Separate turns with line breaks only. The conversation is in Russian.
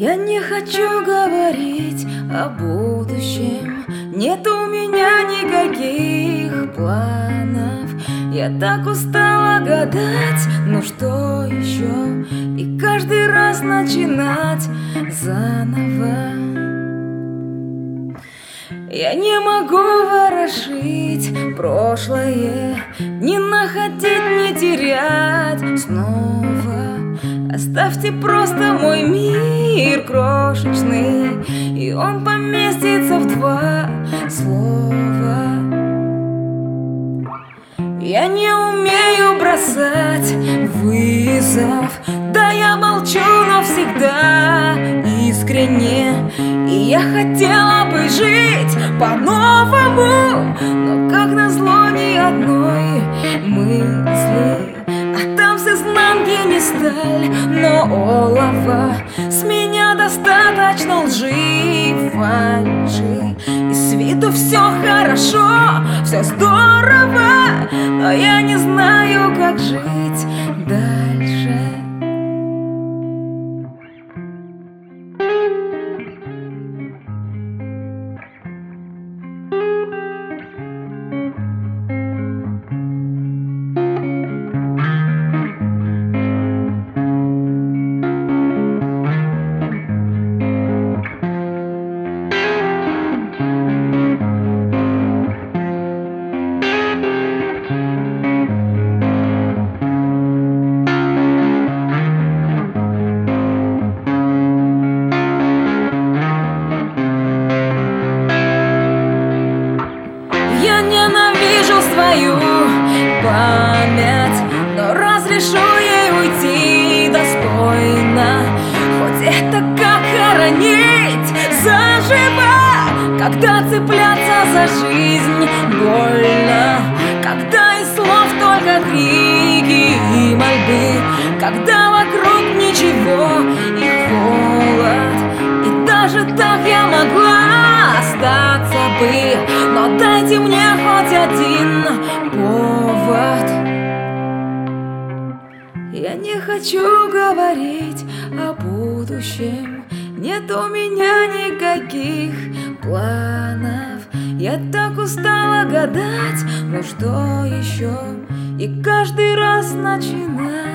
Я не хочу говорить о будущем, нет у меня никаких планов. Я так устала гадать, ну что еще, и каждый раз начинать заново. Я не могу ворошить прошлое, не находить, не терять снова. Оставьте просто мой мир крошечный, и он поместится в 2 слова. Я не умею бросать вызов, да я молчу, но всегда искренне. И я хотела бы жить по-новому, но как назло ни одной мысли. А там с изнанки не сталь, но олово. С меня достаточно лжи, фальши. И с виду все хорошо, все здорово, но я не знаю, как жить дальше. Я ненавижу свою память, но разрешу ей уйти достойно. Хоть это как хоронить заживо, когда цепляться за жизнь больно, когда из слов только крики и мольбы, когда вокруг ничего и холод. И даже так я могла остаться бы, но дайте мне хоть один повод. Я не хочу говорить о будущем, нет у меня никаких планов. Я так устала гадать, ну что еще, и каждый раз начинать